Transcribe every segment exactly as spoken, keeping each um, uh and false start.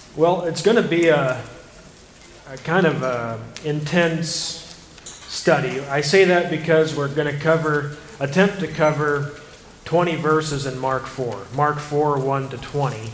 Well, it's going to be a, a kind of a intense study. I say that because we're going to cover, attempt to cover twenty verses in Mark four. Mark four, one to twenty.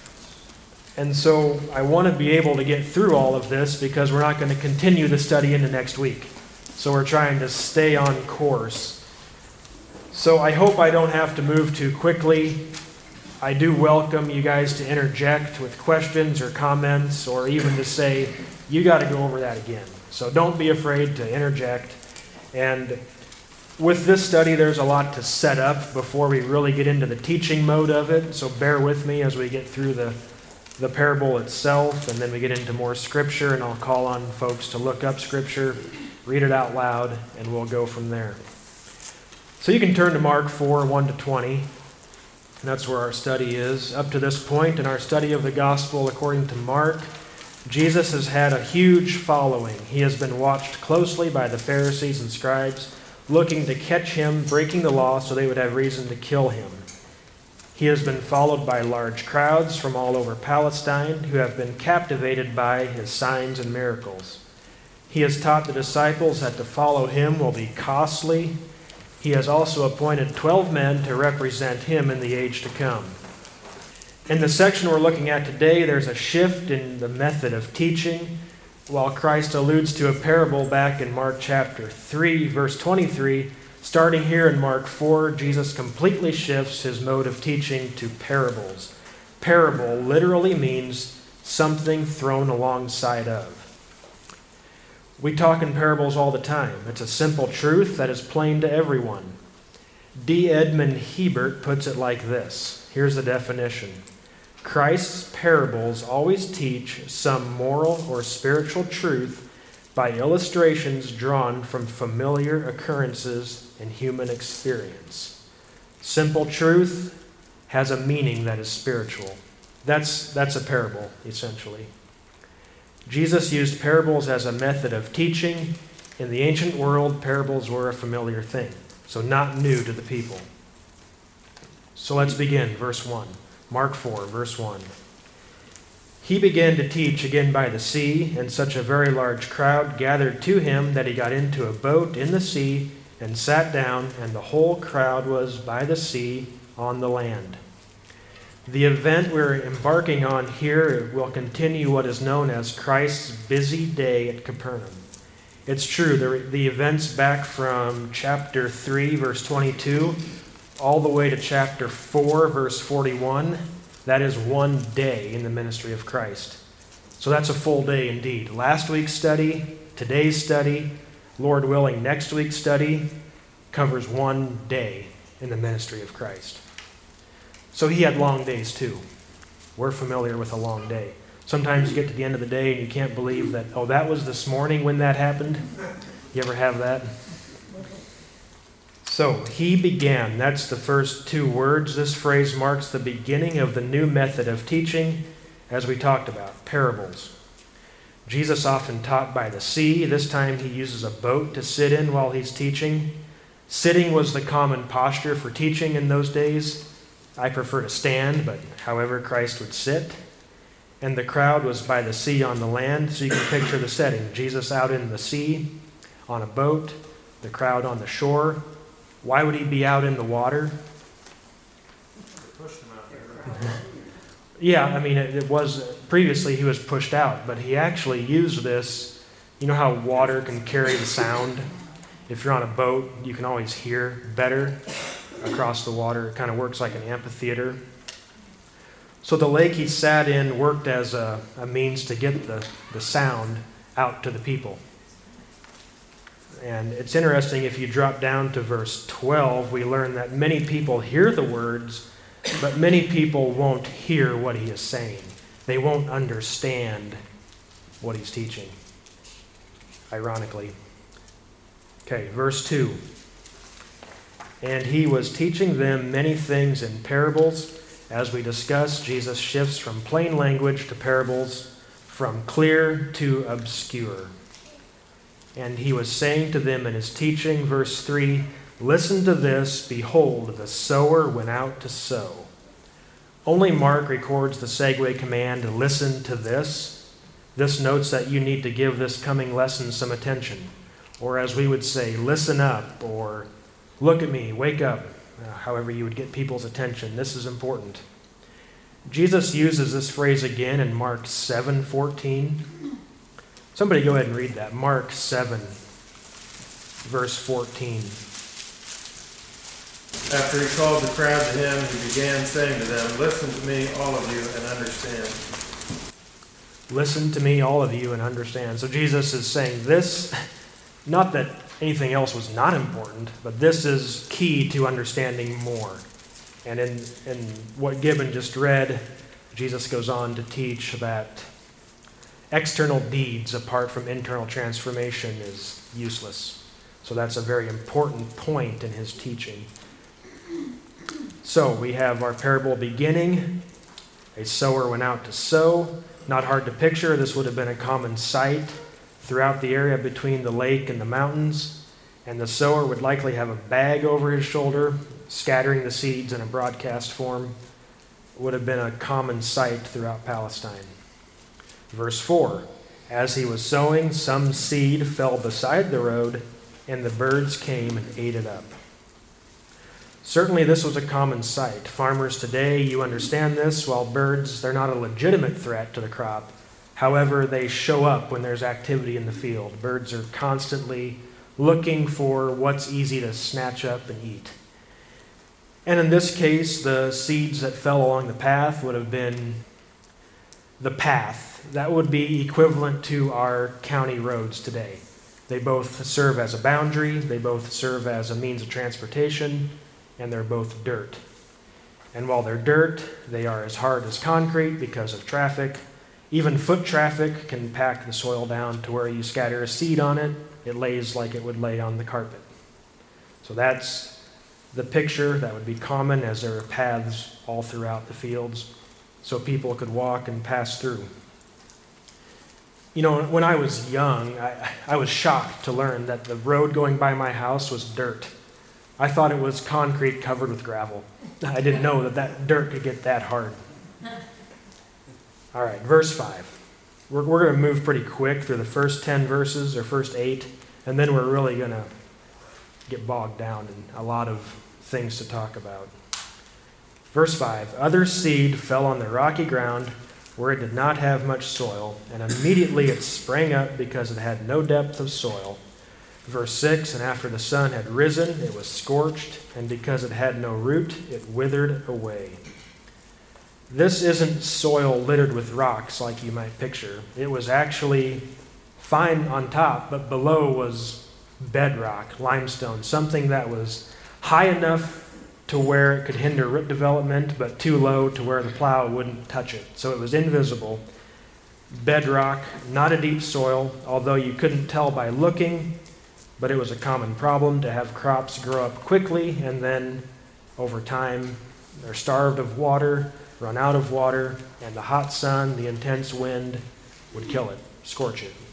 And so I want to be able to get through all of this because we're not going to continue the study into next week. So we're trying to stay on course. So I hope I don't have to move too quickly. I do welcome you guys to interject with questions or comments, or even to say, you got to go over that again. So don't be afraid to interject. And with this study, there's a lot to set up before we really get into the teaching mode of it. So bear with me as we get through the, the parable itself, and then we get into more scripture, and I'll call on folks to look up scripture, read it out loud, and we'll go from there. So you can turn to Mark four, one to twenty. And that's where our study is. Up to this point in our study of the gospel according to Mark, Jesus has had a huge following. He has been watched closely by the Pharisees and scribes, looking to catch him breaking the law so they would have reason to kill him. He has been followed by large crowds from all over Palestine who have been captivated by his signs and miracles. He has taught the disciples that to follow him will be costly. He has also appointed twelve men to represent him in the age to come. In the section we're looking at today, there's a shift in the method of teaching. While Christ alludes to a parable back in Mark chapter three, verse twenty-three, starting here in Mark four, Jesus completely shifts his mode of teaching to parables. Parable literally means something thrown alongside of. We talk in parables all the time. It's a simple truth that is plain to everyone. D. Edmund Hebert puts it like this. Here's the definition. Christ's parables always teach some moral or spiritual truth by illustrations drawn from familiar occurrences in human experience. Simple truth has a meaning that is spiritual. That's, that's a parable, essentially. Jesus used parables as a method of teaching. In the ancient world, parables were a familiar thing, so not new to the people. So let's begin, verse one. Mark four, verse one. He began to teach again by the sea, and such a very large crowd gathered to him that he got into a boat in the sea and sat down, and the whole crowd was by the sea on the land. The event we're embarking on here will continue what is known as Christ's busy day at Capernaum. It's true, the, the events back from chapter three, verse twenty-two, all the way to chapter four, verse forty-one, that is one day in the ministry of Christ. So that's a full day indeed. Last week's study, today's study, Lord willing, next week's study covers one day in the ministry of Christ. So he had long days too. We're familiar with a long day. Sometimes you get to the end of the day and you can't believe that, oh, that was this morning when that happened. You ever have that? So he began. That's the first two words. This phrase marks the beginning of the new method of teaching, as we talked about, parables. Jesus often taught by the sea. This time he uses a boat to sit in while he's teaching. Sitting was the common posture for teaching in those days. I prefer to stand, but however Christ would sit. And the crowd was by the sea on the land, so you can picture the setting. Jesus out in the sea on a boat, the crowd on the shore. Why would he be out in the water? Pushed him out there. Yeah, I mean, it, it was, previously he was pushed out, but he actually used this. You know how water can carry the sound? If you're on a boat, you can always hear better across the water. It kind of works like an amphitheater. So the lake he sat in worked as a, a means to get the, the sound out to the people. And it's interesting, if you drop down to verse twelve, we learn that many people hear the words, but many people won't hear what he is saying. They won't understand what he's teaching, ironically. Okay, verse two. And he was teaching them many things in parables. As we discussed, Jesus shifts from plain language to parables, from clear to obscure. And he was saying to them in his teaching, verse three, 'Listen to this, behold, the sower went out to sow. Only Mark records the segue command, listen to this. This notes that you need to give this coming lesson some attention. Or as we would say, listen up, or look at me, wake up. Uh, however you would get people's attention. This is important. Jesus uses this phrase again in Mark seven fourteen. Somebody go ahead and read that. Mark seven, verse fourteen. After he called the crowd to him, he began saying to them, listen to me, all of you, and understand. Listen to me, all of you, and understand. So Jesus is saying this, not that anything else was not important, but this is key to understanding more. And in, in what Gibbon just read, Jesus goes on to teach that external deeds apart from internal transformation is useless. So that's a very important point in his teaching. So we have our parable beginning. A sower went out to sow. Not hard to picture. This would have been a common sight throughout the area between the lake and the mountains. And the sower would likely have a bag over his shoulder, scattering the seeds in a broadcast form. It would have been a common sight throughout Palestine. Verse four, as he was sowing, some seed fell beside the road, and the birds came and ate it up. Certainly this was a common sight. Farmers today, you understand this, while birds, they're not a legitimate threat to the crop. However, they show up when there's activity in the field. Birds are constantly looking for what's easy to snatch up and eat. And in this case, the seeds that fell along the path would have been the path. That would be equivalent to our county roads today. They both serve as a boundary, they both serve as a means of transportation, and they're both dirt. And while they're dirt, they are as hard as concrete because of traffic. Even foot traffic can pack the soil down to where you scatter a seed on it, it lays like it would lay on the carpet. So that's the picture that would be common, as there are paths all throughout the fields so people could walk and pass through. You know, when I was young, I, I was shocked to learn that the road going by my house was dirt. I thought it was concrete covered with gravel. I didn't know that that dirt could get that hard. All right, verse five. We're, we're going to move pretty quick through the first ten verses, or first eight, and then we're really going to get bogged down in a lot of things to talk about. Verse five, other seed fell on the rocky ground where it did not have much soil, and immediately it sprang up because it had no depth of soil. Verse six, and after the sun had risen, it was scorched, and because it had no root, it withered away. This isn't soil littered with rocks like you might picture. It was actually fine on top, but below was bedrock, limestone, something that was high enough to where it could hinder root development, but too low to where the plow wouldn't touch it. So it was invisible. Bedrock, not a deep soil, although you couldn't tell by looking, but it was a common problem to have crops grow up quickly and then over time they're starved of water, run out of water, and the hot sun, the intense wind would kill it, scorch it.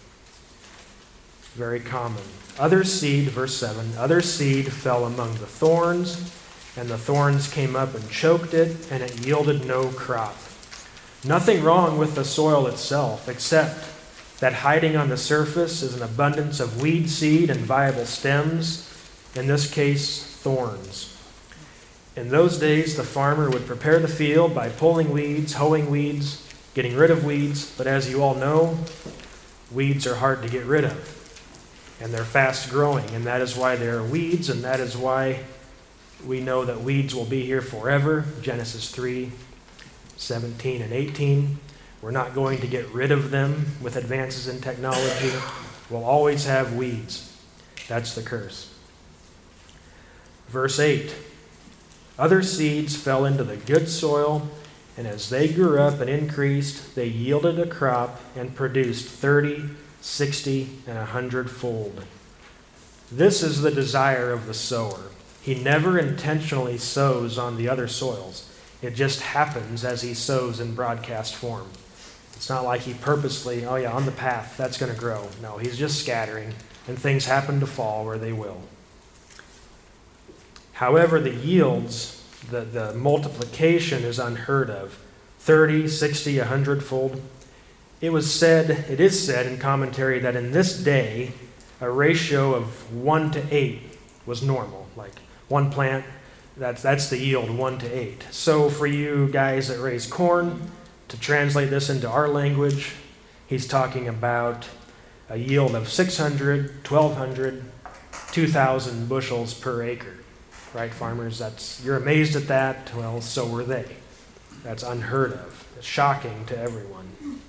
Very common. Other seed, verse seven, other seed fell among the thorns, and the thorns came up and choked it, and it yielded no crop. Nothing wrong with the soil itself, except that hiding on the surface is an abundance of weed seed and viable stems, in this case, thorns. In those days, the farmer would prepare the field by pulling weeds, hoeing weeds, getting rid of weeds, but as you all know, weeds are hard to get rid of, and they're fast growing, and that is why there are weeds, and that is why we know that weeds will be here forever. Genesis three, seventeen and eighteen. We're not going to get rid of them with advances in technology. We'll always have weeds. That's the curse. Verse eight. Other seeds fell into the good soil, and as they grew up and increased, they yielded a crop and produced thirty, sixty, and a hundredfold. This is the desire of the sower. He never intentionally sows on the other soils. It just happens as he sows in broadcast form. It's not like he purposely, oh yeah, on the path, that's going to grow. No, he's just scattering, and things happen to fall where they will. However, the yields The, the multiplication is unheard of. thirty, sixty, a hundredfold. It was said, it is said in commentary that in this day, a ratio of one to eight was normal. Like one plant, that's, that's the yield, one to eight. So for you guys that raise corn, to translate this into our language, he's talking about a yield of six hundred, twelve hundred, two thousand bushels per acre. Right, farmers? That's, you're amazed at that. Well, so were they. That's unheard of. It's shocking to everyone.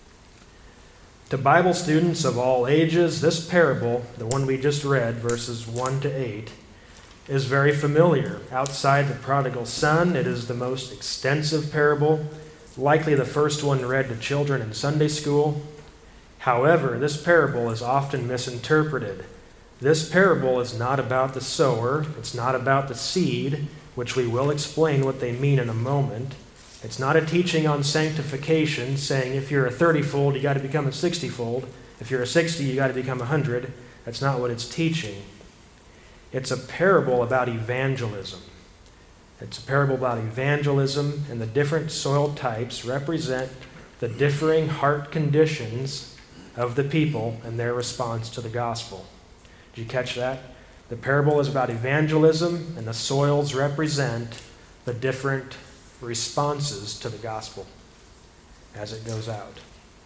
To Bible students of all ages, this parable, the one we just read, verses one to eight, is very familiar. Outside the prodigal son, it is the most extensive parable, likely the first one read to children in Sunday school. However, this parable is often misinterpreted. This parable is not about the sower. It's not about the seed, which we will explain what they mean in a moment. It's not a teaching on sanctification, saying if you're a thirty-fold, you got to become a sixty-fold. If you're a sixty, you got to become a hundred. That's not what it's teaching. It's a parable about evangelism. It's a parable about evangelism, and the different soil types represent the differing heart conditions of the people and their response to the gospel. Did you catch that? The parable is about evangelism, and the soils represent the different responses to the gospel as it goes out.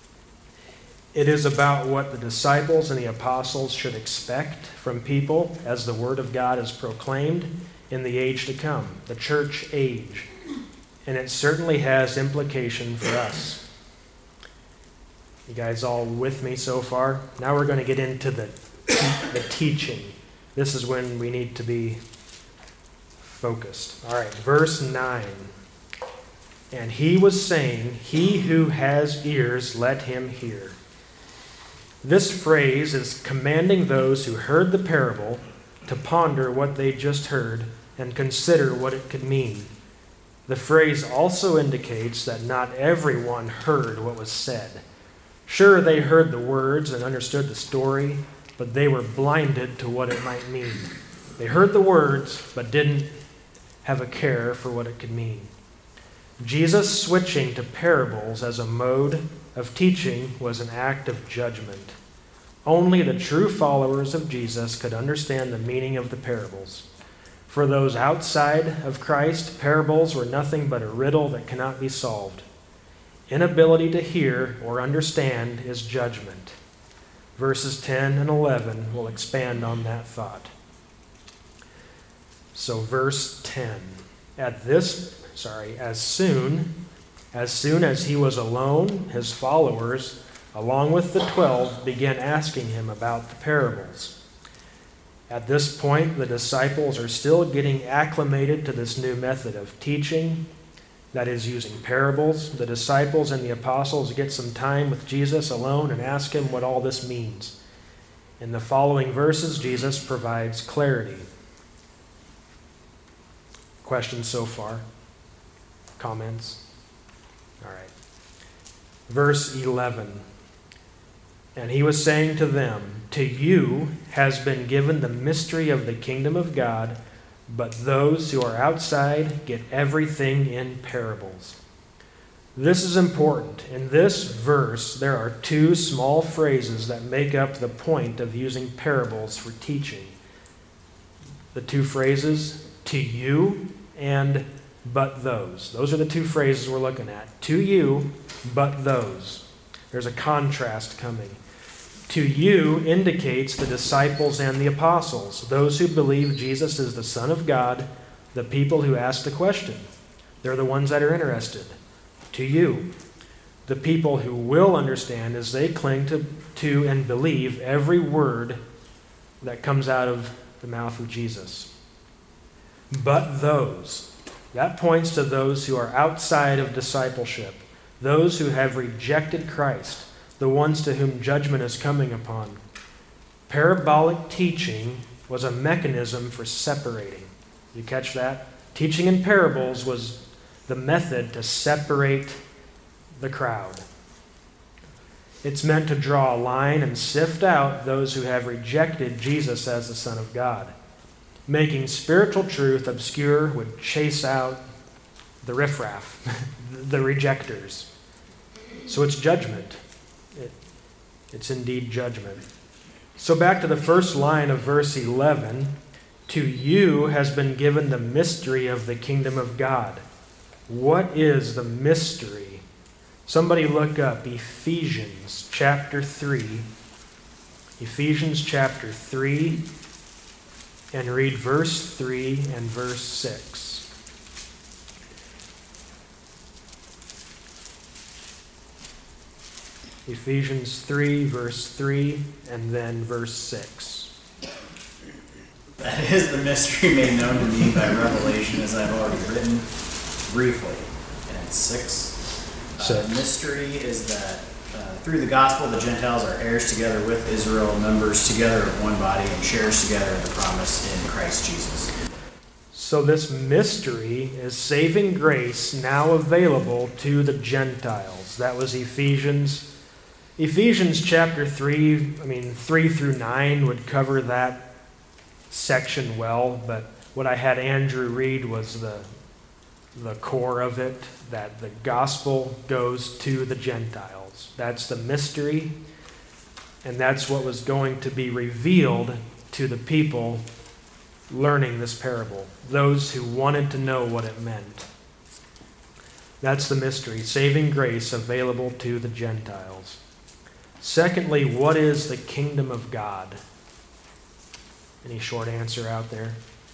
It is about what the disciples and the apostles should expect from people as the word of God is proclaimed in the age to come, the church age. And it certainly has implication for us. You guys all with me so far? Now we're going to get into the the teaching. This is when we need to be focused. All right, verse nine. And he was saying, "He who has ears, let him hear." This phrase is commanding those who heard the parable to ponder what they just heard and consider what it could mean. The phrase also indicates that not everyone heard what was said. Sure, they heard the words and understood the story, but they were blinded to what it might mean. They heard the words, but didn't have a care for what it could mean. Jesus switching to parables as a mode of teaching was an act of judgment. Only the true followers of Jesus could understand the meaning of the parables. For those outside of Christ, parables were nothing but a riddle that cannot be solved. Inability to hear or understand is judgment. Verses ten and eleven will expand on that thought. So verse ten. At this, sorry, as soon, as soon as he was alone, his followers, along with the twelve, began asking him about the parables. At this point, the disciples are still getting acclimated to this new method of teaching, that is, using parables. The disciples and the apostles get some time with Jesus alone and ask him what all this means. In the following verses, Jesus provides clarity. Questions so far? Comments? All right. Verse eleven. And he was saying to them, "To you has been given the mystery of the kingdom of God, but those who are outside get everything in parables." This is important. In this verse, there are two small phrases that make up the point of using parables for teaching. The two phrases, "to you" and "but those." Those are the two phrases we're looking at. To you, but those. There's a contrast coming. To you indicates the disciples and the apostles, those who believe Jesus is the Son of God, the people who ask the question. They're the ones that are interested. To you, the people who will understand as they cling to, to and believe every word that comes out of the mouth of Jesus. But those, that points to those who are outside of discipleship, those who have rejected Christ, the ones to whom judgment is coming upon. Parabolic teaching was a mechanism for separating. You catch that? Teaching in parables was the method to separate the crowd. It's meant to draw a line and sift out those who have rejected Jesus as the Son of God. making spiritual truth obscure would chase out the riffraff, the rejectors. So it's judgment. It, it's indeed judgment. So back to the first line of verse eleven. To you has been given the mystery of the kingdom of God. What is the mystery? Somebody look up Ephesians chapter three. Ephesians chapter three, and read verse three and verse six. Ephesians three, verse three, and then verse six. That is the mystery made known to me by revelation, as I've already written briefly. And six. Uh, the mystery is that uh, through the gospel, the Gentiles are heirs together with Israel, members together of one body, and shares together in the promise in Christ Jesus. So this mystery is saving grace now available to the Gentiles. That was Ephesians. Ephesians chapter three, I mean three through nine would cover that section well, but what I had Andrew read was the the core of it, that the gospel goes to the Gentiles. That's the mystery, and that's what was going to be revealed to the people learning this parable, those who wanted to know what it meant. That's the mystery, saving grace available to the Gentiles. Secondly, what is the kingdom of God? Any short answer out there?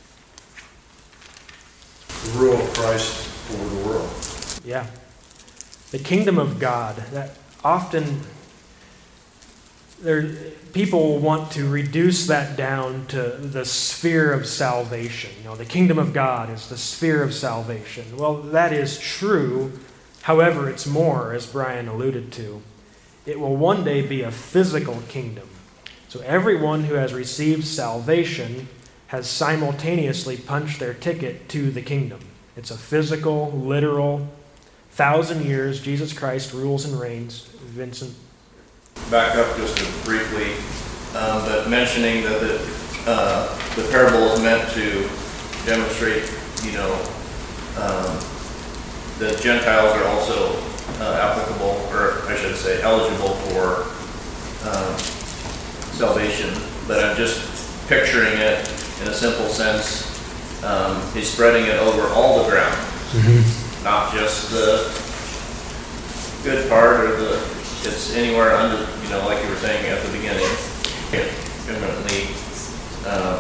The rule of Christ over the world. Yeah. The kingdom of God. That often there, people want to reduce that down to the sphere of salvation. You know, the kingdom of God is the sphere of salvation. Well, that is true. However, it's more, as Brian alluded to. It will one day be a physical kingdom. So everyone who has received salvation has simultaneously punched their ticket to the kingdom. It's a physical, literal, thousand years, Jesus Christ rules and reigns. Vincent? Back up just briefly, um, but mentioning that the, uh, the parable is meant to demonstrate, you know, um, that Gentiles are also uh, applicable, or I should say eligible for um, salvation, but I'm just picturing it in a simple sense. Um, he's spreading it over all the ground, mm-hmm. not just the good part or the, it's anywhere under, you know, like you were saying at the beginning, imminently, uh,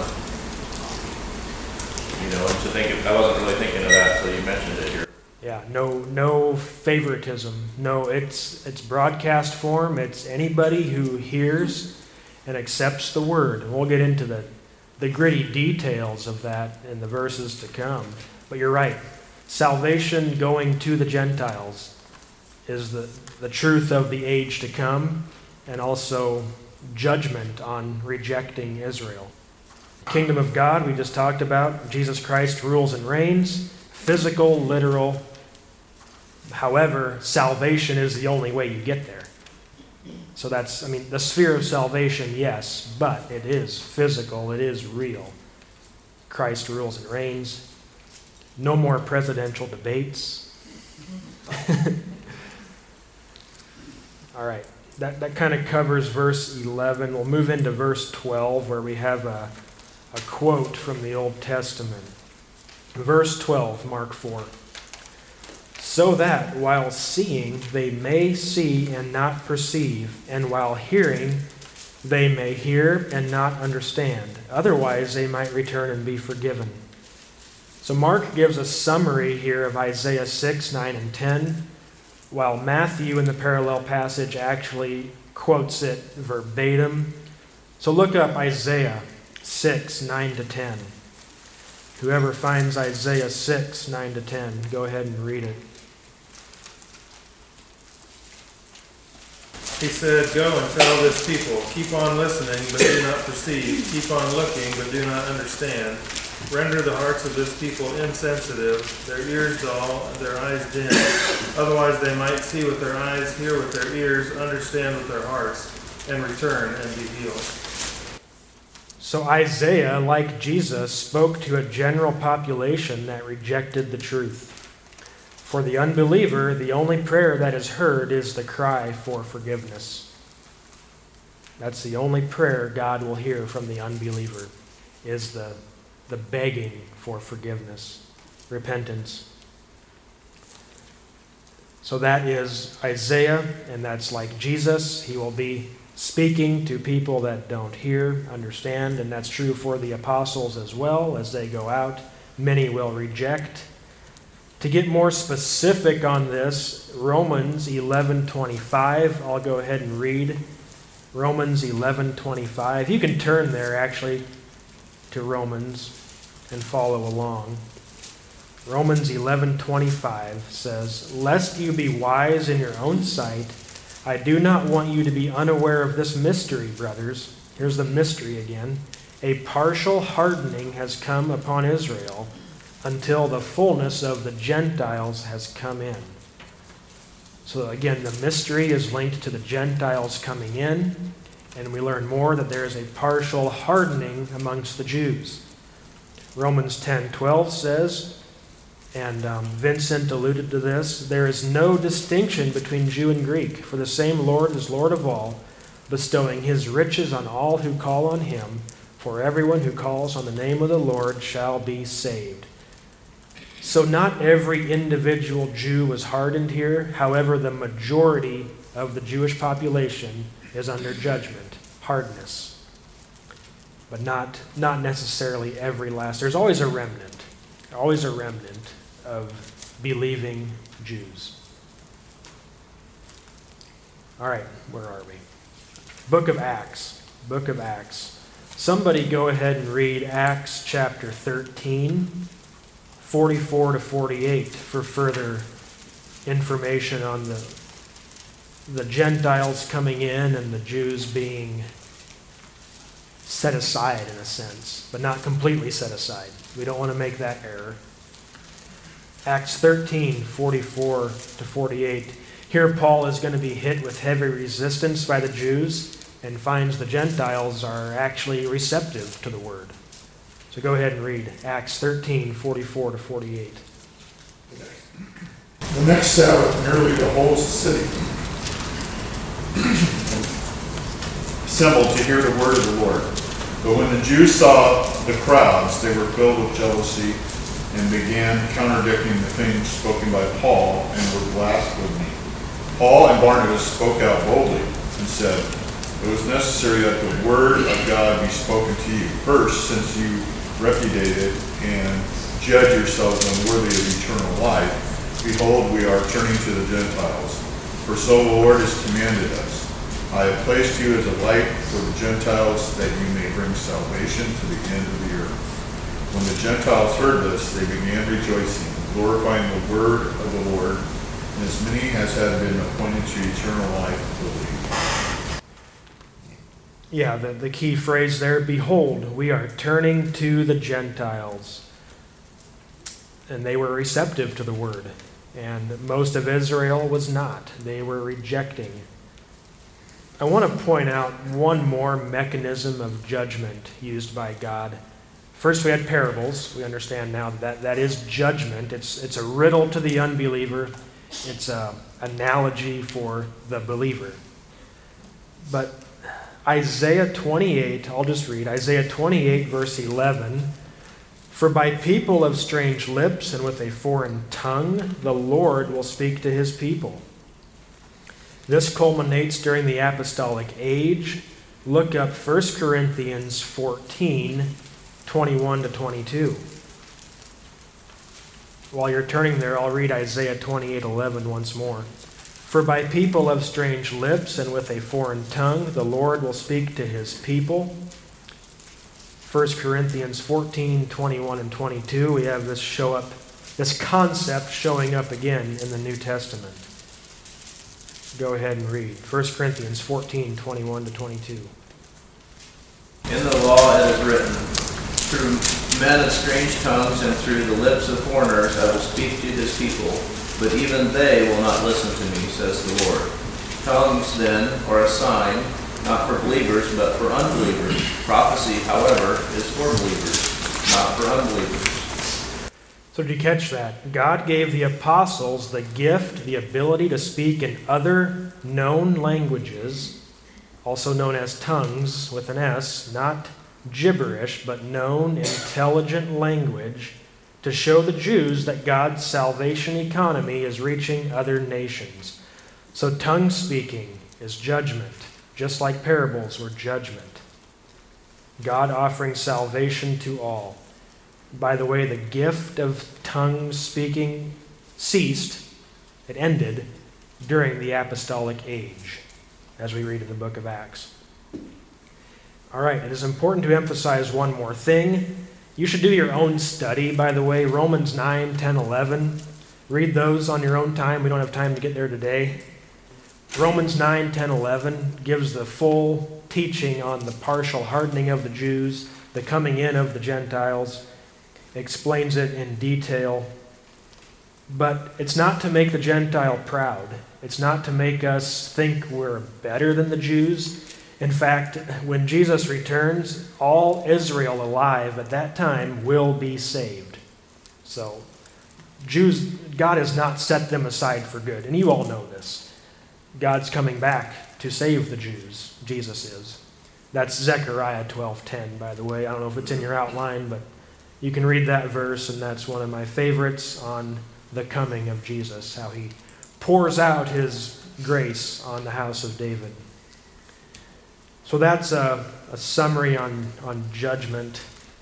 you know, to think of, I wasn't really thinking of that until you mentioned it here. Yeah, no, no favoritism. No, it's it's broadcast form. It's anybody who hears and accepts the word. And we'll get into the, the gritty details of that in the verses to come. But you're right. Salvation going to the Gentiles is the, the truth of the age to come, and also judgment on rejecting Israel. Kingdom of God, we just talked about. Jesus Christ rules and reigns. Physical, literal. However, salvation is the only way you get there. So that's, I mean, the sphere of salvation, yes, but it is physical, it is real. Christ rules and reigns. No more presidential debates. All right, that, that kind of covers verse eleven. We'll move into verse twelve, where we have a, a quote from the Old Testament. Verse twelve, Mark four. So that while seeing they may see and not perceive, and while hearing they may hear and not understand. Otherwise they might return and be forgiven. So Mark gives a summary here of Isaiah six, nine, and ten, while Matthew in the parallel passage actually quotes it verbatim. So look up Isaiah six, nine to ten. Whoever finds Isaiah six, nine to ten, go ahead and read it. He said, "Go and tell this people, keep on listening, but do not perceive. Keep on looking, but do not understand. Render the hearts of this people insensitive, their ears dull, and their eyes dim. Otherwise they might see with their eyes, hear with their ears, understand with their hearts, and return and be healed." So Isaiah, like Jesus, spoke to a general population that rejected the truth. For the unbeliever, the only prayer that is heard is the cry for forgiveness. That's the only prayer God will hear from the unbeliever, is the, the begging for forgiveness, repentance. So that is Isaiah, and that's like Jesus. He will be speaking to people that don't hear, understand, and that's true for the apostles as well. As they go out, many will reject. To get more specific on this, Romans eleven twenty-five, I'll go ahead and read Romans eleven twenty-five. You can turn there actually to Romans and follow along. Romans eleven twenty-five says, "Lest you be wise in your own sight, I do not want you to be unaware of this mystery, brothers." Here's the mystery again. "A partial hardening has come upon Israel until the fullness of the Gentiles has come in." So again, the mystery is linked to the Gentiles coming in, and we learn more that there is a partial hardening amongst the Jews. Romans ten twelve says, and um, Vincent alluded to this, "There is no distinction between Jew and Greek, for the same Lord is Lord of all, bestowing his riches on all who call on him. For everyone who calls on the name of the Lord shall be saved." So not every individual Jew was hardened here. However, the majority of the Jewish population is under judgment, hardness. But not, not necessarily every last. There's always a remnant, always a remnant of believing Jews. All right, where are we? Book of Acts. Book of Acts. Somebody go ahead and read Acts chapter thirteen, forty-four to forty-eight for further information on the, the Gentiles coming in and the Jews being set aside in a sense, but not completely set aside. We don't want to make that error. Acts thirteen, forty-four to forty-eight. Here Paul is going to be hit with heavy resistance by the Jews and finds the Gentiles are actually receptive to the word. So go ahead and read Acts thirteen, forty-four to forty-eight. The next Sabbath, nearly the whole city assembled to hear the word of the Lord. But when the Jews saw the crowds, they were filled with jealousy and began contradicting the things spoken by Paul and were blaspheming. Paul and Barnabas spoke out boldly and said, "It was necessary that the word of God be spoken to you first, since you repudiated and judge yourselves unworthy of eternal life. Behold, we are turning to the Gentiles. For so the Lord has commanded us. I have placed you as a light for the Gentiles, that you may bring salvation to the end of the earth." When the Gentiles heard this, they began rejoicing, glorifying the word of the Lord, and as many as had been appointed to eternal life believed. Yeah, the, the key phrase there, "Behold, we are turning to the Gentiles." And they were receptive to the word. And most of Israel was not. They were rejecting. I want to point out one more mechanism of judgment used by God. First, we had parables. We understand now that that is judgment. It's, it's a riddle to the unbeliever. It's an analogy for the believer. But Isaiah twenty-eight, I'll just read. Isaiah twenty-eight, verse eleven. "For by people of strange lips and with a foreign tongue, the Lord will speak to his people." This culminates during the apostolic age. Look up First Corinthians fourteen, twenty-one to twenty-two. While you're turning there, I'll read Isaiah twenty-eight, eleven once more. "For by people of strange lips and with a foreign tongue, the Lord will speak to his people." First Corinthians fourteen, twenty-one and twenty-two, we have this show up, this concept showing up again in the New Testament. Go ahead and read. First Corinthians fourteen, twenty-one to twenty-two. In the law it is written, "Through men of strange tongues and through the lips of foreigners I will speak to this people, but even they will not listen to me, says the Lord. Tongues then are a sign, not for believers, but for unbelievers. Prophecy, however, is for believers, not for unbelievers. So did you catch that? God gave the apostles the gift, the ability to speak in other known languages, also known as tongues with an S, not gibberish, but known, intelligent language, to show the Jews that God's salvation economy is reaching other nations. So tongue speaking is judgment, just like parables were judgment. God offering salvation to all. By the way, the gift of tongue speaking ceased, it ended, during the apostolic age, as we read in the book of Acts. All right, it is important to emphasize one more thing. You should do your own study, by the way, Romans nine, ten, eleven. Read those on your own time. We don't have time to get there today. Romans nine, ten, eleven gives the full teaching on the partial hardening of the Jews, the coming in of the Gentiles, explains it in detail. But it's not to make the Gentile proud. It's not to make us think we're better than the Jews. In fact, when Jesus returns, all Israel alive at that time will be saved. So, Jews, God has not set them aside for good. And you all know this. God's coming back to save the Jews. Jesus is. That's Zechariah twelve ten, by the way. I don't know if it's in your outline, but you can read that verse, and that's one of my favorites on the coming of Jesus, how he pours out his grace on the house of David. So that's a, a summary on, on judgment.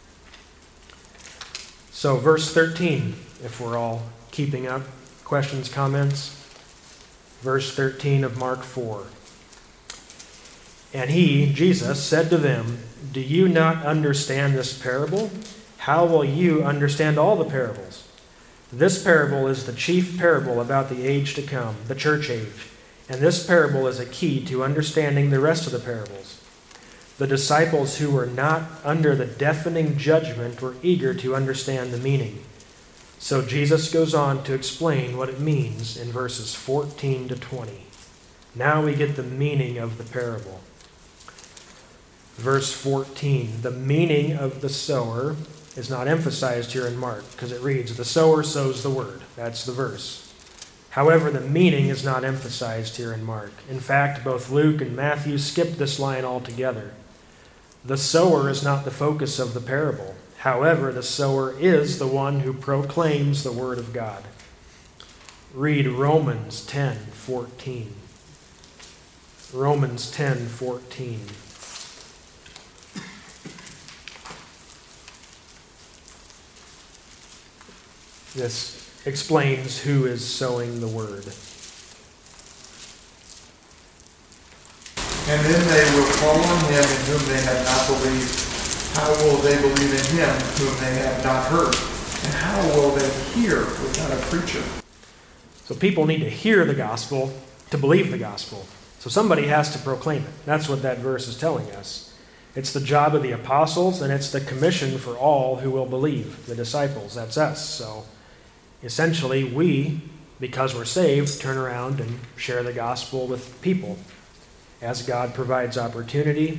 So verse thirteen, if we're all keeping up. Questions, comments? Verse thirteen of Mark four. And he, Jesus, said to them, "Do you not understand this parable? How will you understand all the parables? This parable is the chief parable about the age to come, the church age. And this parable is a key to understanding the rest of the parables. The disciples who were not under the deafening judgment were eager to understand the meaning." So Jesus goes on to explain what it means in verses fourteen to twenty. Now we get the meaning of the parable. Verse fourteen, the meaning of the sower is not emphasized here in Mark because it reads, "The sower sows the word." That's the verse. However, the meaning is not emphasized here in Mark. In fact, both Luke and Matthew skip this line altogether. The sower is not the focus of the parable. However, the sower is the one who proclaims the word of God. Read Romans ten fourteen. Romans ten fourteen. This explains who is sowing the word. And then they will fall on him in whom they have not believed. How will they believe in him whom they have not heard? And how will they hear without a preacher? So people need to hear the gospel to believe the gospel. So somebody has to proclaim it. That's what that verse is telling us. It's the job of the apostles, and it's the commission for all who will believe, the disciples. That's us. So essentially, we, because we're saved, turn around and share the gospel with people as God provides opportunity.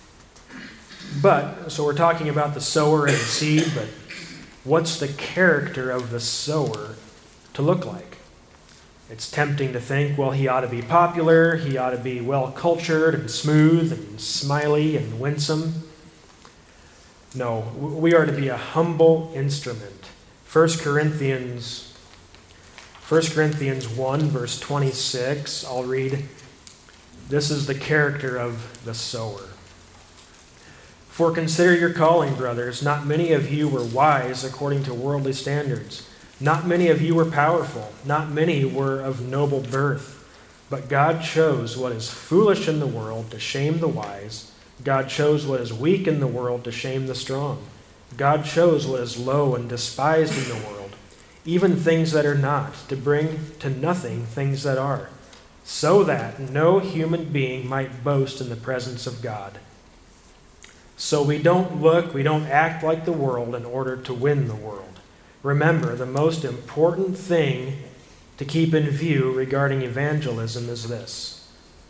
But, so we're talking about the sower and the seed, but what's the character of the sower to look like? It's tempting to think, well, he ought to be popular, he ought to be well-cultured and smooth and smiley and winsome. No, we are to be a humble instrument. First Corinthians, First Corinthians one, verse twenty-six, I'll read. This is the character of the sower. "For consider your calling, brothers. Not many of you were wise according to worldly standards. Not many of you were powerful. Not many were of noble birth. But God chose what is foolish in the world to shame the wise. God chose what is weak in the world to shame the strong. God chose what is low and despised in the world, even things that are not, to bring to nothing things that are, so that no human being might boast in the presence of God." So we don't look, we don't act like the world in order to win the world. Remember, the most important thing to keep in view regarding evangelism is this.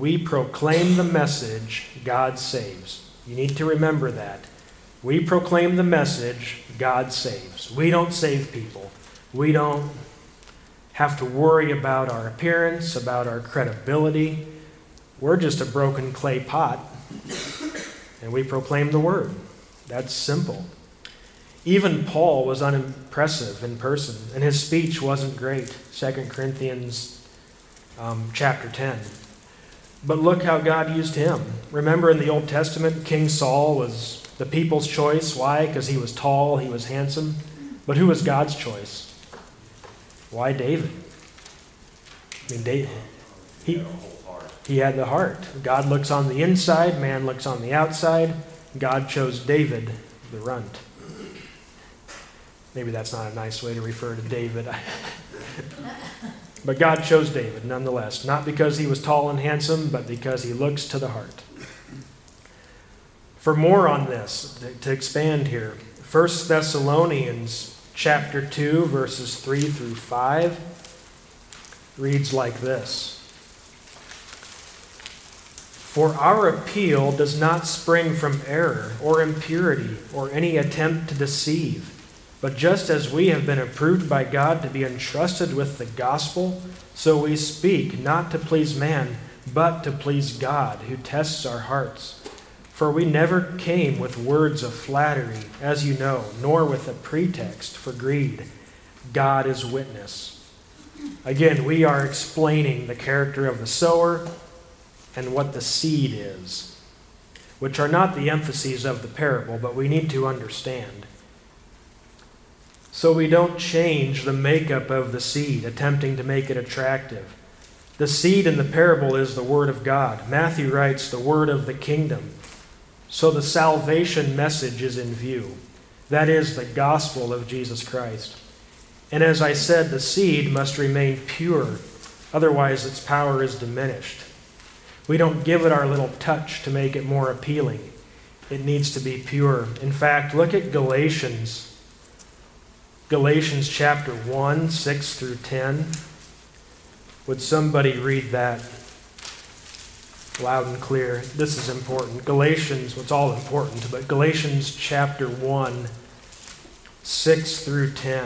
We proclaim the message, God saves. You need to remember that. We proclaim the message, God saves. We don't save people. We don't have to worry about our appearance, about our credibility. We're just a broken clay pot, and we proclaim the word. That's simple. Even Paul was unimpressive in person, and his speech wasn't great. Second Corinthians um, chapter ten. But look how God used him. Remember in the Old Testament, King Saul was the people's choice. Why? Because he was tall, he was handsome. But who was God's choice? Why David? I mean, David, he, he had the heart. God looks on the inside, man looks on the outside. God chose David, the runt. Maybe that's not a nice way to refer to David. But God chose David nonetheless, not because he was tall and handsome, but because he looks to the heart. For more on this, to expand here, First Thessalonians chapter two, verses three through five, reads like this. For our appeal does not spring from error or impurity or any attempt to deceive, but just as we have been approved by God to be entrusted with the gospel, so we speak, not to please man, but to please God, who tests our hearts. For we never came with words of flattery, as you know, nor with a pretext for greed. God is witness. Again, we are explaining the character of the sower and what the seed is, which are not the emphases of the parable, but we need to understand. So we don't change the makeup of the seed, attempting to make it attractive. The seed in the parable is the Word of God. Matthew writes, the Word of the kingdom. So the salvation message is in view. That is the gospel of Jesus Christ. And as I said, the seed must remain pure, otherwise its power is diminished. We don't give it our little touch to make it more appealing. It needs to be pure. In fact, look at Galatians. Galatians chapter one, six through ten. Would somebody read that loud and clear? This is important. Galatians, well, it's all important, but Galatians chapter one, six through ten.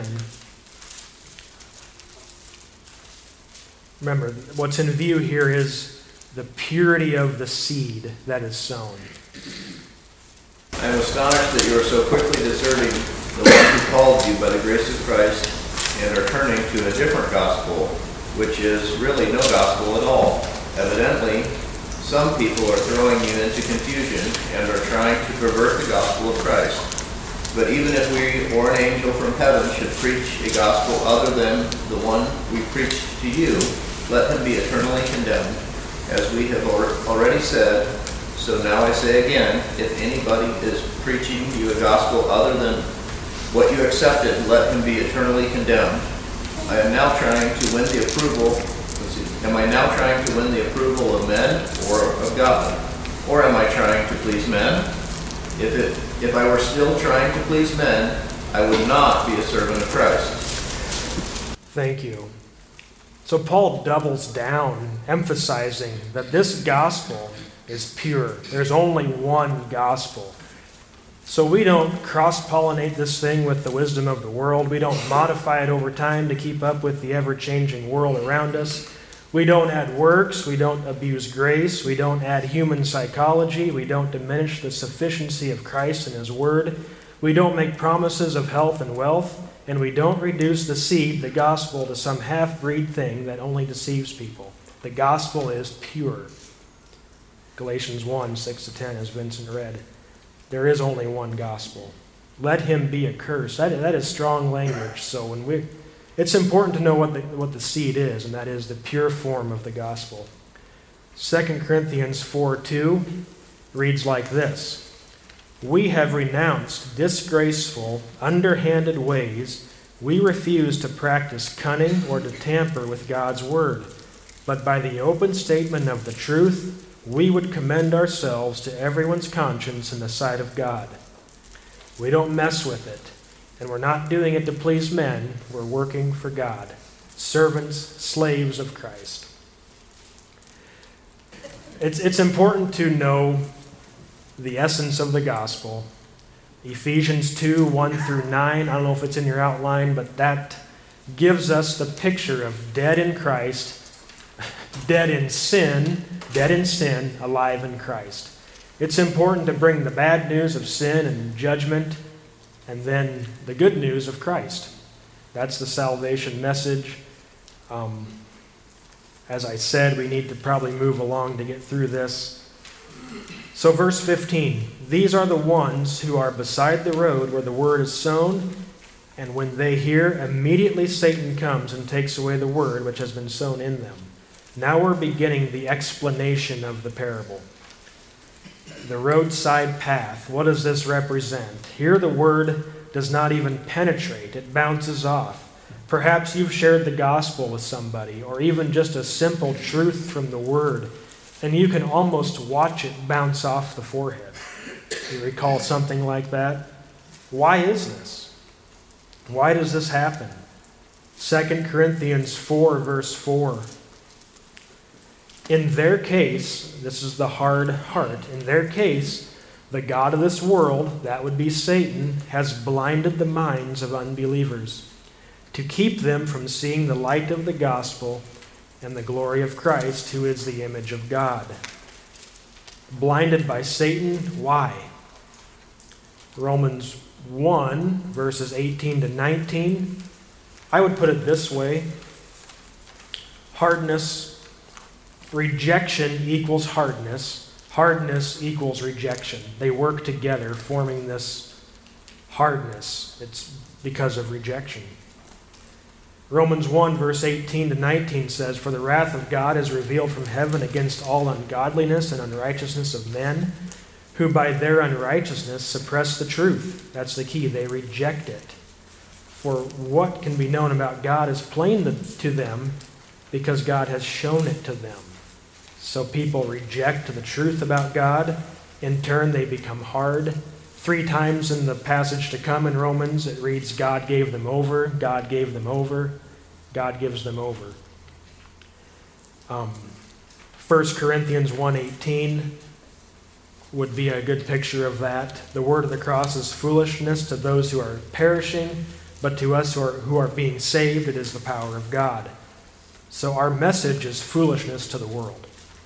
Remember, what's in view here is the purity of the seed that is sown. I am astonished that you are so quickly deserting the one who called you by the grace of Christ and are turning to a different gospel, which is really no gospel at all. Evidently, some people are throwing you into confusion and are trying to pervert the gospel of Christ. But even if we or an angel from heaven should preach a gospel other than the one we preached to you, let him be eternally condemned. As we have already said, so now I say again, if anybody is preaching you a gospel other than what you accepted, let him be eternally condemned. I am now trying to win the approval, let's see, am I now trying to win the approval of men or of God? Or am I trying to please men? If it, if I were still trying to please men, I would not be a servant of Christ. Thank you. So Paul doubles down, emphasizing that this gospel is pure. There's only one gospel. So we don't cross-pollinate this thing with the wisdom of the world. We don't modify it over time to keep up with the ever-changing world around us. We don't add works. We don't abuse grace. We don't add human psychology. We don't diminish the sufficiency of Christ and His Word. We don't make promises of health and wealth. And we don't reduce the seed, the gospel, to some half-breed thing that only deceives people. The gospel is pure. Galatians one, six to ten, as Vincent read. There is only one gospel. Let him be accursed. That, that is strong language. So when we, it's important to know what the, what the seed is, and that is the pure form of the gospel. Second Corinthians four two reads like this. We have renounced disgraceful, underhanded ways. We refuse to practice cunning or to tamper with God's word. But by the open statement of the truth, we would commend ourselves to everyone's conscience in the sight of God. We don't mess with it, and we're not doing it to please men. We're working for God, servants, slaves of Christ. it's, it's important to know the essence of the gospel. Ephesians two, one through nine, I don't know if it's in your outline, but that gives us the picture of dead in Christ, dead in sin, dead in sin, alive in Christ. It's important to bring the bad news of sin and judgment, and then the good news of Christ. That's the salvation message. Um, as I said, we need to probably move along to get through this. So verse fifteen, these are the ones who are beside the road where the word is sown, and when they hear, immediately Satan comes and takes away the word which has been sown in them. Now we're beginning the explanation of the parable. The roadside path, what does this represent? Here the word does not even penetrate, it bounces off. Perhaps you've shared the gospel with somebody, or even just a simple truth from the word, and you can almost watch it bounce off the forehead. You recall something like that? Why is this? Why does this happen? Second Corinthians four, verse four. In their case, this is the hard heart, in their case, the god of this world, that would be Satan, has blinded the minds of unbelievers to keep them from seeing the light of the gospel and the glory of Christ, who is the image of God. Blinded by Satan, why? Romans one, verses eighteen to nineteen. I would put it this way. Hardness, rejection equals hardness. Hardness equals rejection. They work together, forming this hardness. It's because of rejection. Romans one, verse eighteen to nineteen says, For the wrath of God is revealed from heaven against all ungodliness and unrighteousness of men, who by their unrighteousness suppress the truth. That's the key. They reject it. For what can be known about God is plain to them, because God has shown it to them. So people reject the truth about God. In turn, they become hard. Three times in the passage to come in Romans, it reads, God gave them over, God gave them over, God gives them over. Um, First Corinthians one eighteen would be a good picture of that. The word of the cross is foolishness to those who are perishing, but to us who are, who are being saved, it is the power of God. So our message is foolishness to the world.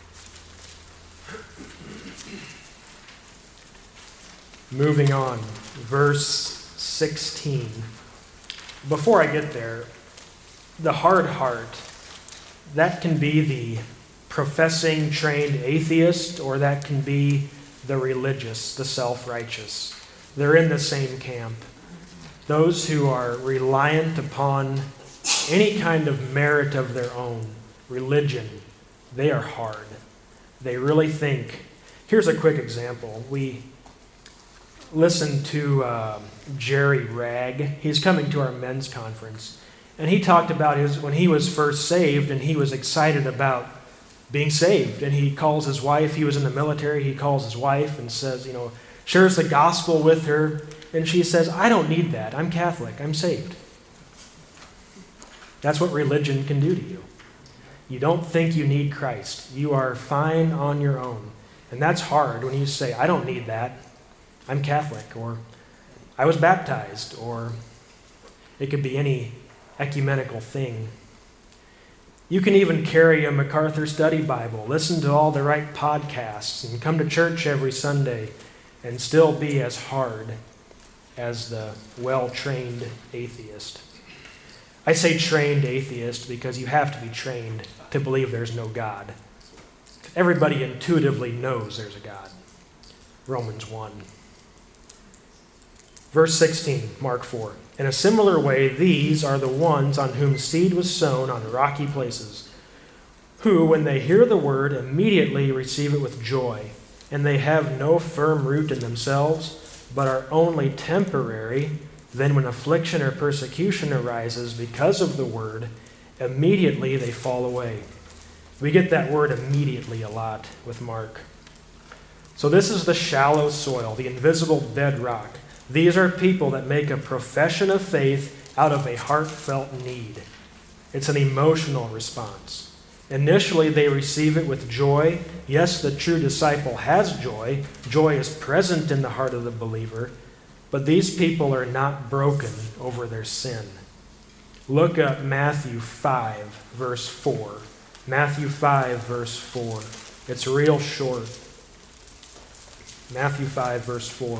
Moving on, verse sixteen. Before I get there, the hard heart, that can be the professing, trained atheist, or that can be the religious, the self-righteous. They're in the same camp. Those who are reliant upon any kind of merit of their own, religion, they are hard. They really think. Here's a quick example. We listened to uh, Jerry Ragg. He's coming to our men's conference. And he talked about his when he was first saved, and he was excited about being saved. And he calls his wife, he was in the military, he calls his wife and says, you know, shares the gospel with her. And she says, I don't need that. I'm Catholic. I'm saved. That's what religion can do to you. You don't think you need Christ. You are fine on your own. And that's hard when you say, I don't need that. I'm Catholic, or I was baptized, or it could be any ecumenical thing. You can even carry a MacArthur Study Bible, listen to all the right podcasts, and come to church every Sunday and still be as hard as the well-trained atheist. I say trained atheist because you have to be trained to believe there's no God. Everybody intuitively knows there's a God. Romans one. Verse sixteen, Mark four. In a similar way, these are the ones on whom seed was sown on rocky places, who, when they hear the word, immediately receive it with joy, and they have no firm root in themselves, but are only temporary. Then when affliction or persecution arises because of the word, immediately they fall away. We get that word immediately a lot with Mark. So this is the shallow soil, the invisible bedrock. These are people that make a profession of faith out of a heartfelt need. It's an emotional response. Initially, they receive it with joy. Yes, the true disciple has joy. Joy is present in the heart of the believer, but these people are not broken over their sin. Look up Matthew five, verse four. Matthew five, verse four. It's real short. Matthew five, verse four.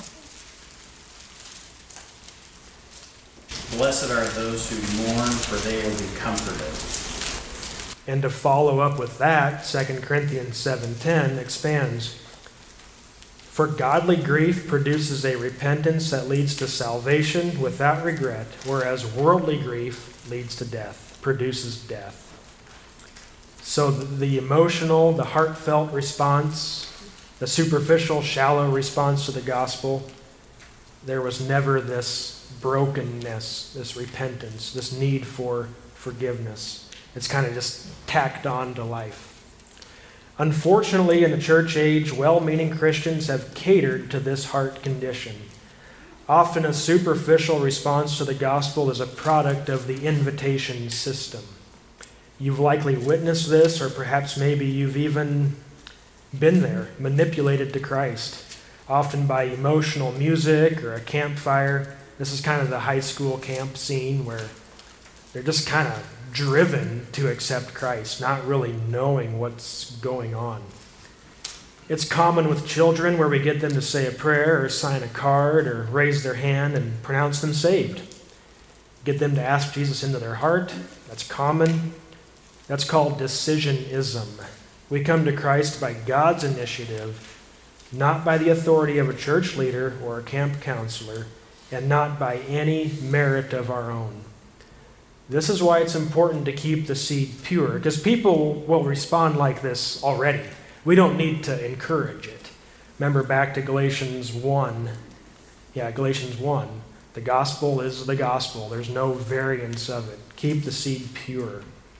Blessed are those who mourn, for they will be comforted. And to follow up with that, Second Corinthians seven ten expands. For godly grief produces a repentance that leads to salvation without regret, whereas worldly grief leads to death, produces death. So the emotional, the heartfelt response, the superficial, shallow response to the gospel, there was never this brokenness, this repentance, this need for forgiveness. It's kind of just tacked on to life. Unfortunately, in the church age, well-meaning Christians have catered to this heart condition. Often a superficial response to the gospel is a product of the invitation system. You've likely witnessed this, or perhaps maybe you've even been there, manipulated to Christ, often by emotional music or a campfire. This is kind of the high school camp scene where they're just kind of driven to accept Christ, not really knowing what's going on. It's common with children where we get them to say a prayer or sign a card or raise their hand and pronounce them saved. Get them to ask Jesus into their heart. That's common. That's called decisionism. We come to Christ by God's initiative, not by the authority of a church leader or a camp counselor, and not by any merit of our own. This is why it's important to keep the seed pure, because people will respond like this already. We don't need to encourage it. Remember back to Galatians one. Yeah, Galatians one. The gospel is the gospel. There's no variance of it. Keep the seed pure.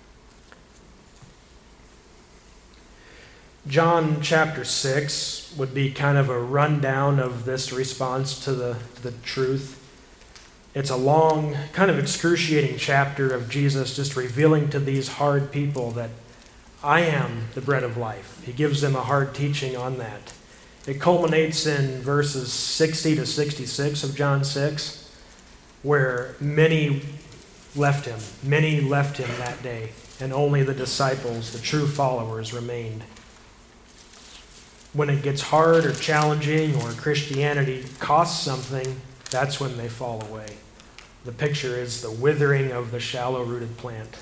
John chapter six would be kind of a rundown of this response to the, the truth. It's a long, kind of excruciating chapter of Jesus just revealing to these hard people that I am the bread of life. He gives them a hard teaching on that. It culminates in verses sixty to sixty-six of John six, where many left him. Many left him that day, and only the disciples, the true followers, remained. When it gets hard or challenging or Christianity costs something, that's when they fall away. The picture is the withering of the shallow-rooted plant.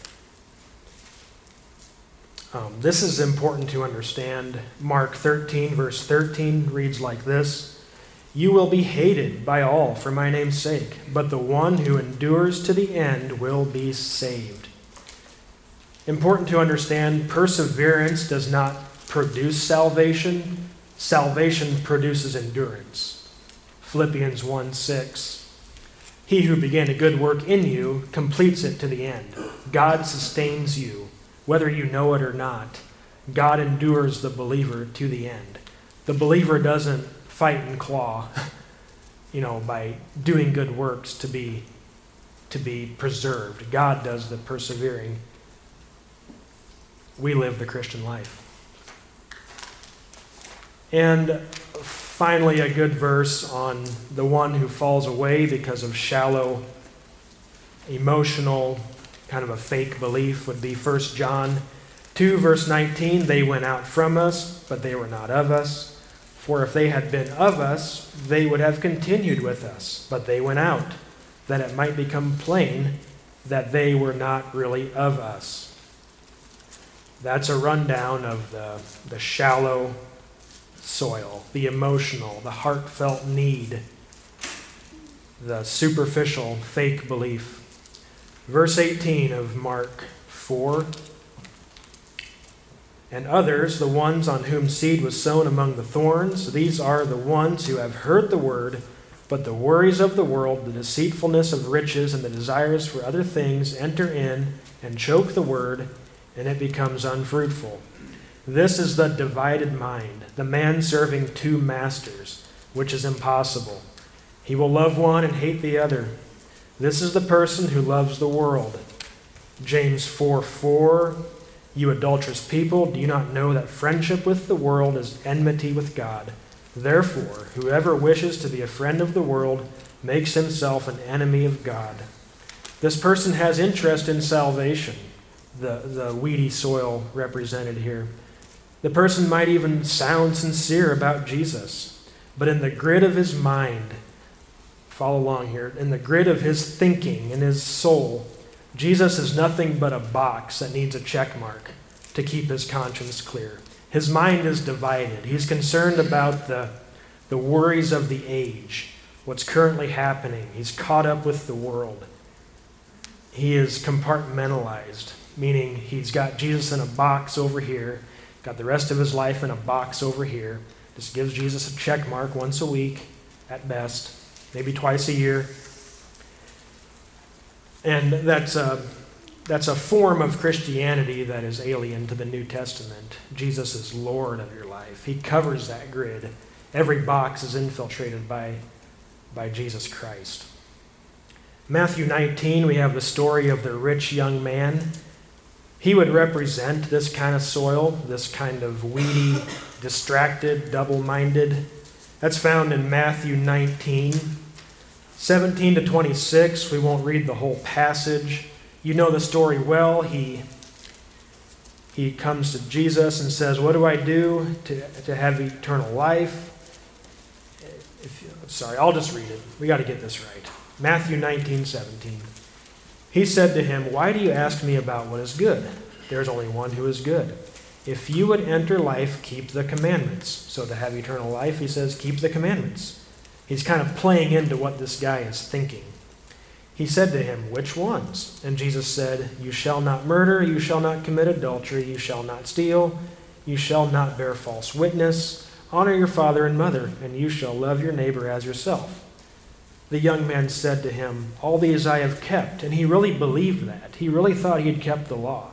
Um, this is important to understand. Mark thirteen, verse thirteen reads like this: You will be hated by all for my name's sake, but the one who endures to the end will be saved. Important to understand, perseverance does not produce salvation. Salvation produces endurance. Philippians one six. He who began a good work in you completes it to the end. God sustains you, whether you know it or not. God endures the believer to the end. The believer doesn't fight and claw, you know, by doing good works to be, to be preserved. God does the persevering. We live the Christian life. And finally, a good verse on the one who falls away because of shallow, emotional, kind of a fake belief would be First John two, verse nineteen. They went out from us, but they were not of us. For if they had been of us, they would have continued with us. But they went out, that it might become plain that they were not really of us. That's a rundown of the, the shallow soil, the emotional, the heartfelt need, the superficial fake belief. Verse eighteen of Mark four. And others, the ones on whom seed was sown among the thorns, these are the ones who have heard the word, but the worries of the world, the deceitfulness of riches, and the desires for other things enter in and choke the word, and it becomes unfruitful. This is the divided mind, the man serving two masters, which is impossible. He will love one and hate the other. This is the person who loves the world. James four four. You adulterous people, do you not know that friendship with the world is enmity with God? Therefore, whoever wishes to be a friend of the world makes himself an enemy of God. This person has interest in salvation, the, the weedy soil represented here. The person might even sound sincere about Jesus, but in the grid of his mind, follow along here, in the grid of his thinking, in his soul, Jesus is nothing but a box that needs a check mark to keep his conscience clear. His mind is divided. He's concerned about the, the worries of the age, what's currently happening. He's caught up with the world. He is compartmentalized, meaning he's got Jesus in a box over here, got the rest of his life in a box over here. Just gives Jesus a check mark once a week at best, maybe twice a year. And that's a, that's a form of Christianity that is alien to the New Testament. Jesus is Lord of your life. He covers that grid. Every box is infiltrated by, by Jesus Christ. Matthew nineteen, we have the story of the rich young man. He would represent this kind of soil, this kind of weedy, distracted, double-minded. That's found in Matthew nineteen. seventeen to twenty-six, we won't read the whole passage. You know the story well. He, he comes to Jesus and says, what do I do to, to have eternal life? If you, sorry, I'll just read it. We got to get this right. Matthew nineteen, seventeen. He said to him, why do you ask me about what is good? There's only one who is good. If you would enter life, keep the commandments. So to have eternal life, he says, keep the commandments. He's kind of playing into what this guy is thinking. He said to him, which ones? And Jesus said, you shall not murder, you shall not commit adultery, you shall not steal, you shall not bear false witness, honor your father and mother, and you shall love your neighbor as yourself. The young man said to him, all these I have kept. And he really believed that. He really thought he had kept the law.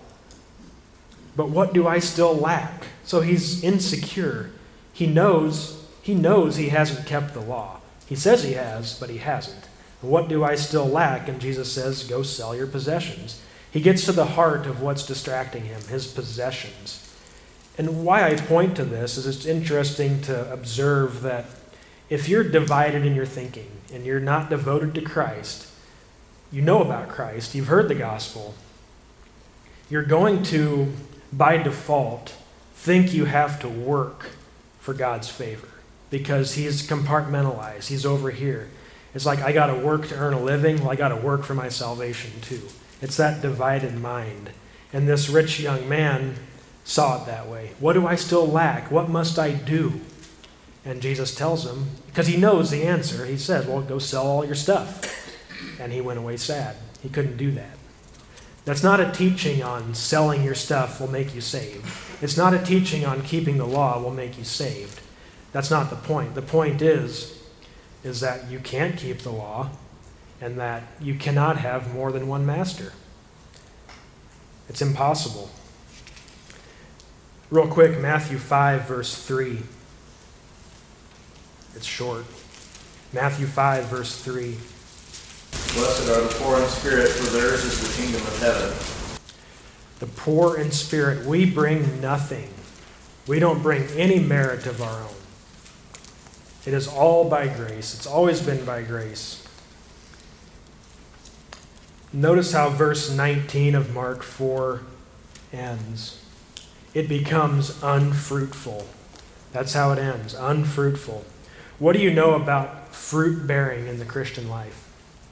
But what do I still lack? So he's insecure. He knows, he knows he hasn't kept the law. He says he has, but he hasn't. What do I still lack? And Jesus says, go sell your possessions. He gets to the heart of what's distracting him, his possessions. And why I point to this is it's interesting to observe that if you're divided in your thinking and you're not devoted to Christ, you know about Christ, you've heard the gospel, you're going to, by default, think you have to work for God's favor because he's compartmentalized. He's over here. It's like, I got to work to earn a living. Well, I got to work for my salvation too. It's that divided mind. And this rich young man saw it that way. What do I still lack? What must I do? And Jesus tells him, because he knows the answer, he says, well, go sell all your stuff. And he went away sad. He couldn't do that. That's not a teaching on selling your stuff will make you saved. It's not a teaching on keeping the law will make you saved. That's not the point. The point is, is that you can't keep the law and that you cannot have more than one master. It's impossible. Real quick, Matthew five, verse three. It's short. Matthew five, verse three. Blessed are the poor in spirit, for theirs is the kingdom of heaven. The poor in spirit, we bring nothing. We don't bring any merit of our own. It is all by grace. It's always been by grace. Notice how verse nineteen of Mark four ends. It becomes unfruitful. That's how it ends, unfruitful. What do you know about fruit bearing in the Christian life?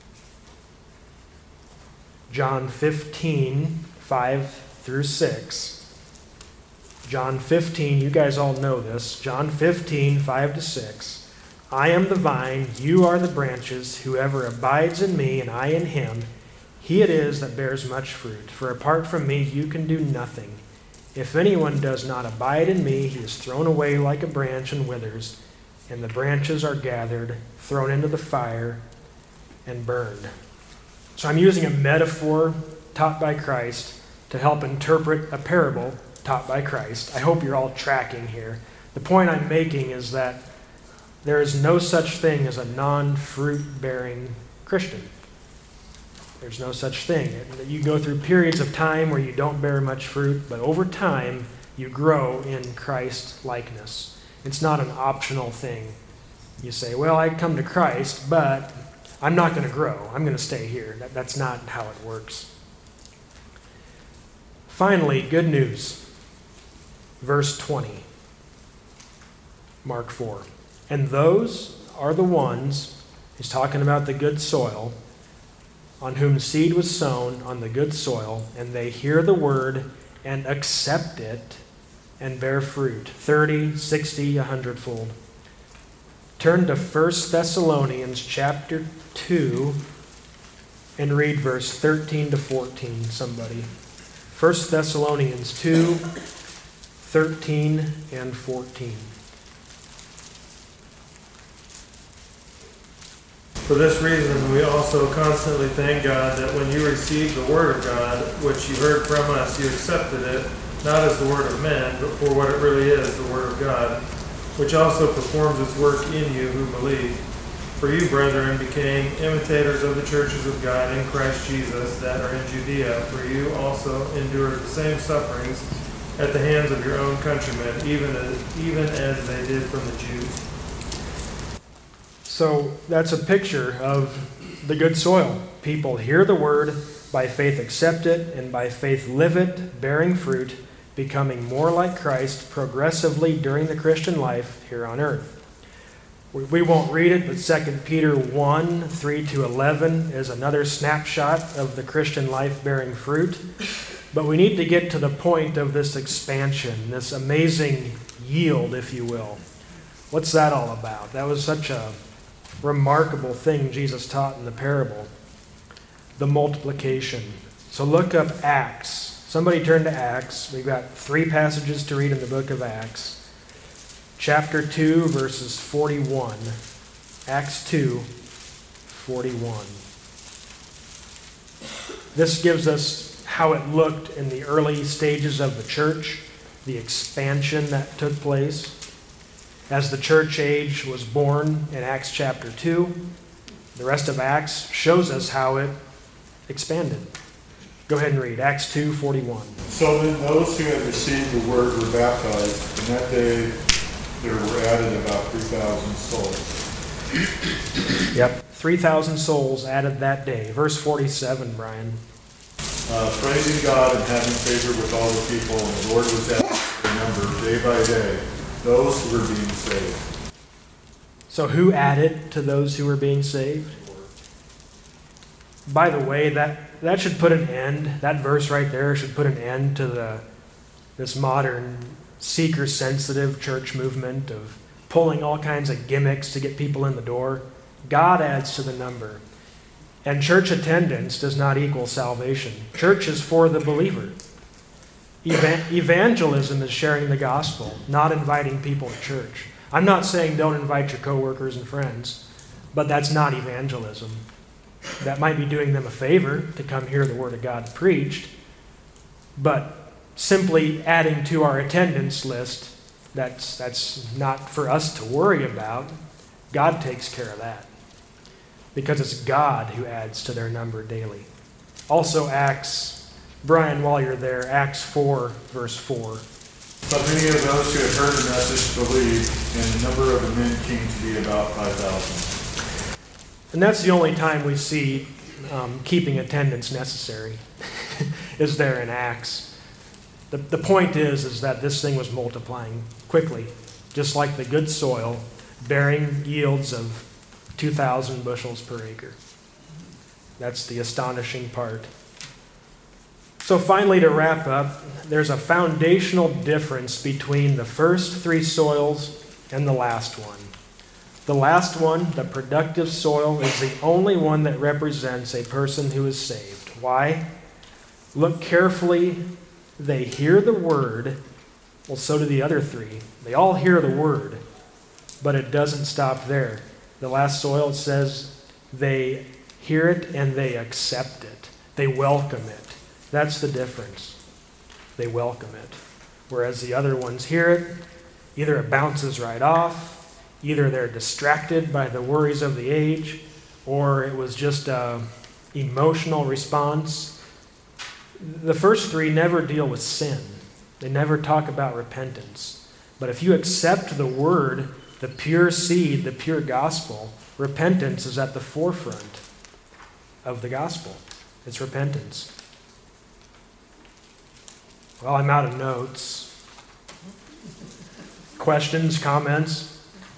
John fifteen, five through six. John fifteen, you guys all know this. John fifteen, five to six. I am the vine, you are the branches. Whoever abides in me and I in him, he it is that bears much fruit. For apart from me, you can do nothing. If anyone does not abide in me, he is thrown away like a branch and withers, and the branches are gathered, thrown into the fire, and burned. So I'm using a metaphor taught by Christ to help interpret a parable taught by Christ. I hope you're all tracking here. The point I'm making is that there is no such thing as a non-fruit-bearing Christian. There's no such thing. You go through periods of time where you don't bear much fruit, but over time, you grow in Christ likeness. It's not an optional thing. You say, well, I come to Christ, but I'm not going to grow. I'm going to stay here. That, that's not how it works. Finally, good news. Verse twenty. Mark four. And those are the ones, he's talking about the good soil, on whom seed was sown on the good soil, and they hear the word and accept it and bear fruit, thirty, sixty, a hundredfold. Turn to First Thessalonians chapter two and read verse thirteen to fourteen, somebody. First Thessalonians two, thirteen and fourteen. For this reason, we also constantly thank God that when you received the word of God, which you heard from us, you accepted it, not as the word of men, but for what it really is, the word of God, which also performs its work in you who believe. For you, brethren, became imitators of the churches of God in Christ Jesus that are in Judea. For you also endured the same sufferings at the hands of your own countrymen, even as, even as they did from the Jews. So that's a picture of the good soil. People hear the word, by faith accept it, and by faith live it, bearing fruit, becoming more like Christ progressively during the Christian life here on earth. We won't read it, but Second Peter one, three to eleven is another snapshot of the Christian life bearing fruit. But we need to get to the point of this expansion, this amazing yield, if you will. What's that all about? That was such a remarkable thing Jesus taught in the parable. The multiplication. So look up Acts. Somebody turn to Acts. We've got three passages to read in the book of Acts. Chapter two, verses forty-one. Acts two, forty-one. This gives us how it looked in the early stages of the church, the expansion that took place. As the church age was born in Acts chapter two, the rest of Acts shows us how it expanded. Go ahead and read Acts two forty-one. So then those who had received the word were baptized, and that day there were added about three thousand souls. Yep, three thousand souls added that day. Verse forty-seven, Brian. Uh, praising God and having favor with all the people, and the Lord was adding to their number day by day those who were being saved. So who added to those who were being saved? By the way, that, that should put an end, that verse right there should put an end to the this modern seeker-sensitive church movement of pulling all kinds of gimmicks to get people in the door. God adds to the number. And church attendance does not equal salvation. Church is for the believer. Evan- evangelism is sharing the gospel, not inviting people to church. I'm not saying don't invite your coworkers and friends, but that's not evangelism. That might be doing them a favor to come hear the word of God preached, but simply adding to our attendance list, that's, that's not for us to worry about. God takes care of that, because it's God who adds to their number daily. Also Acts, Brian, while you're there, Acts four, verse four. But many of those who had heard the message believed, and the number of the men came to be about five thousand. And that's the only time we see um, keeping attendance necessary, is there in Acts. The, the point is, is that this thing was multiplying quickly, just like the good soil, bearing yields of two thousand bushels per acre. That's the astonishing part. So finally, to wrap up, there's a foundational difference between the first three soils and the last one. The last one, the productive soil, is the only one that represents a person who is saved. Why? Look carefully. They hear the word. Well, so do the other three. They all hear the word, but it doesn't stop there. The last soil, it says, they hear it and they accept it. They welcome it. That's the difference. They welcome it. Whereas the other ones hear it, either it bounces right off, either they're distracted by the worries of the age, or it was just a, emotional response. The first three never deal with sin. They never talk about repentance. But if you accept the word, the pure seed, the pure gospel, repentance is at the forefront of the gospel. It's repentance. Well, I'm out of notes. Questions, comments?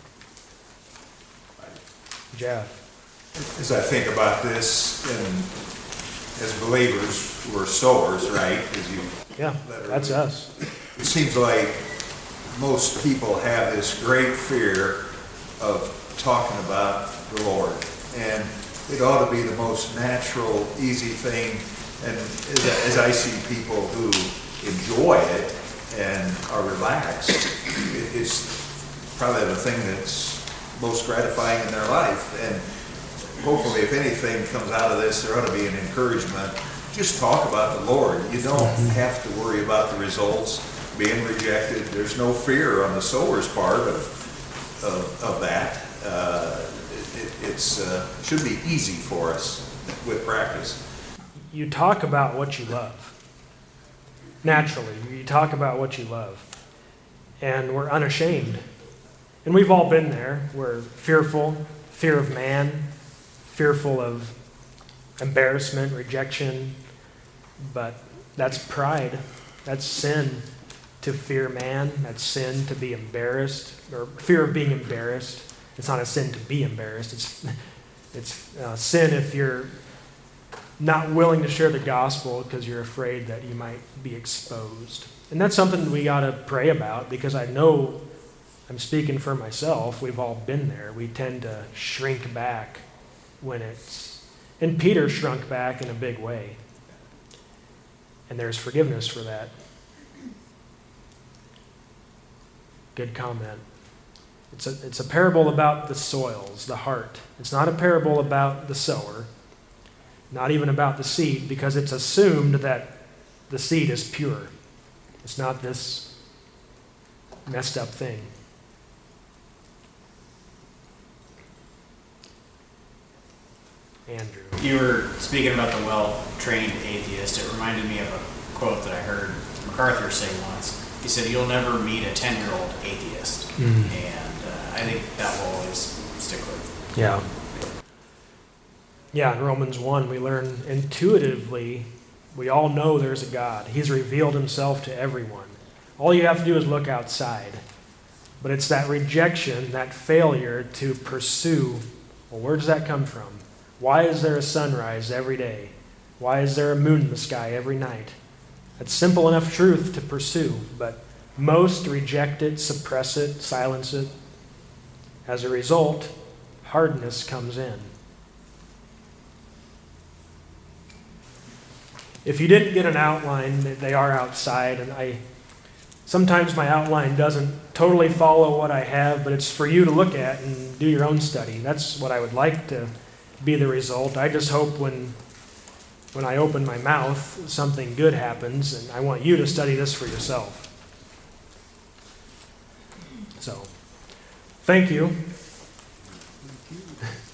Jeff. As I think about this, and as believers, we're sowers, right? As you Yeah, that's us. It seems like most people have this great fear of talking about the Lord, and it ought to be the most natural, easy thing. And as I, as I see people who enjoy it and are relaxed, it, it's probably the thing that's most gratifying in their life. And hopefully, if anything comes out of this, there ought to be an encouragement. Just talk about the Lord. You don't have to worry about the results being rejected. There's no fear on the sower's part of of, of that. Uh, it, it it's uh, should be easy for us with practice. You talk about what you love. Naturally, you talk about what you love. And we're unashamed. And we've all been there. We're fearful, fear of man, fearful of embarrassment, rejection. But that's pride. That's sin to fear man. That's sin to be embarrassed, or fear of being embarrassed. It's not a sin to be embarrassed. It's, it's uh, sin if you're not willing to share the gospel because you're afraid that you might be exposed. And that's something we got to pray about, because I know, I'm speaking for myself, we've all been there. We tend to shrink back when it's, and Peter shrunk back in a big way. And there's forgiveness for that. Good comment. It's a, it's a parable about the soils, the heart. It's not a parable about the sower. Not even about the seed, because it's assumed that the seed is pure. It's not this messed up thing. Andrew. You were speaking about the well-trained atheist. It reminded me of a quote that I heard MacArthur say once. He said, "You'll never meet a ten-year-old atheist." Mm. And uh, I think that will always stick with. Yeah. Yeah, in Romans one, we learn intuitively, we all know there's a God. He's revealed himself to everyone. All you have to do is look outside. But it's that rejection, that failure to pursue. Well, where does that come from? Why is there a sunrise every day? Why is there a moon in the sky every night? That's simple enough truth to pursue, but most reject it, suppress it, silence it. As a result, hardness comes in. If you didn't get an outline, they are outside, and I sometimes my outline doesn't totally follow what I have, but it's for you to look at and do your own study. That's what I would like to be the result. I just hope when when I open my mouth, something good happens, and I want you to study this for yourself. So, thank you.